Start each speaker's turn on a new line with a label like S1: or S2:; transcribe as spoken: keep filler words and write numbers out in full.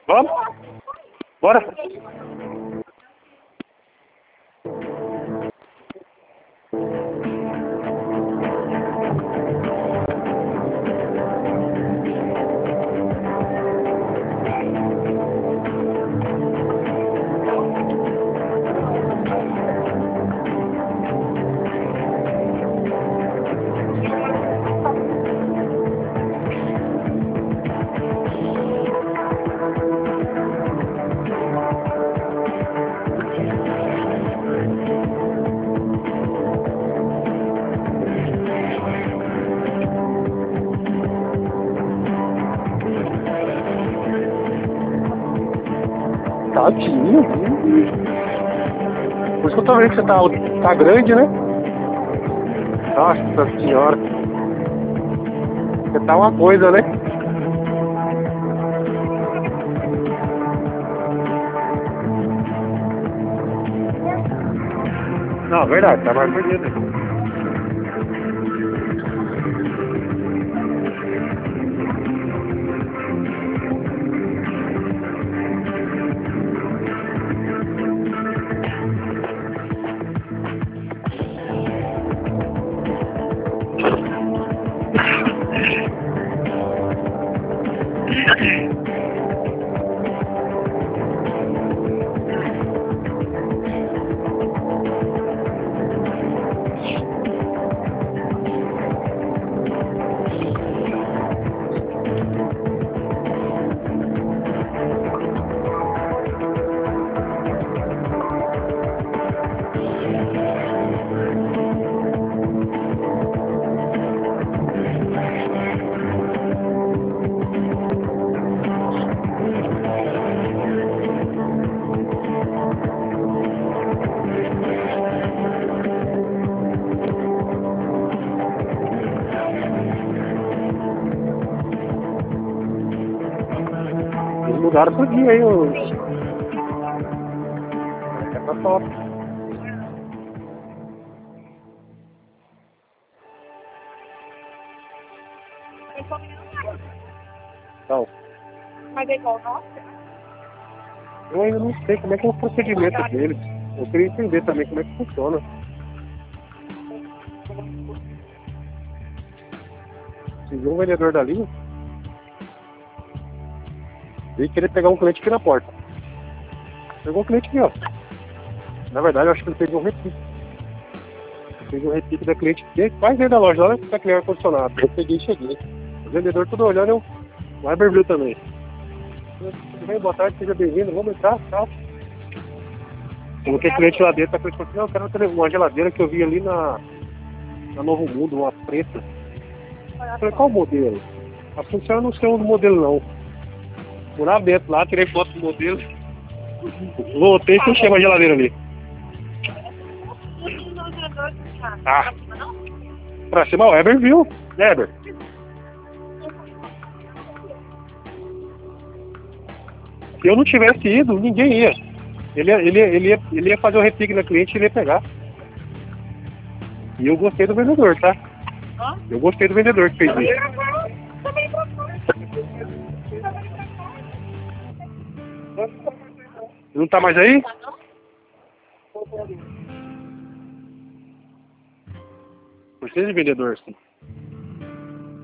S1: Vamos? Bora? Tadinho. Por isso que eu tô vendo que você tá, tá grande, né? Nossa senhora. Você tá uma coisa, né? Não, verdade, tá mais bonito. Eles mudaram tudinho aí, os... É pra top. Então.
S2: Mas é igual nossa?
S1: Eu ainda não sei como é que é o procedimento deles. Eu queria entender também como é que funciona. Você viu um vendedor dali? Ele queria pegar um cliente aqui na porta. Pegou um cliente aqui, ó. Na verdade, eu acho que ele fez um repique. Ele fez um repique da cliente quase dentro da loja, lá que tá aquele ar-condicionado. Eu peguei e cheguei. O vendedor tudo olhando, eu... O Iberville também. Tudo bem, boa tarde, seja bem-vindo. Vamos entrar, tal. Coloquei cliente lá dentro, a cliente falou assim, não, eu quero uma, uma geladeira que eu vi ali na, na Novo Mundo, uma preta. Eu falei, qual modelo? A função eu não sei o modelo não. Fui lá dentro, lá, tirei foto do modelo. Voltei e fechei a geladeira ali. Ah, pra cima o Eber viu? Eber. Se eu não tivesse ido, ninguém ia. Ele ia, ele ia, ele ia, ele ia fazer o repique na cliente e ele ia pegar. E eu gostei do vendedor, tá? Eu gostei do vendedor que fez isso. Não tá mais aí? Gostei de vendedor, sim.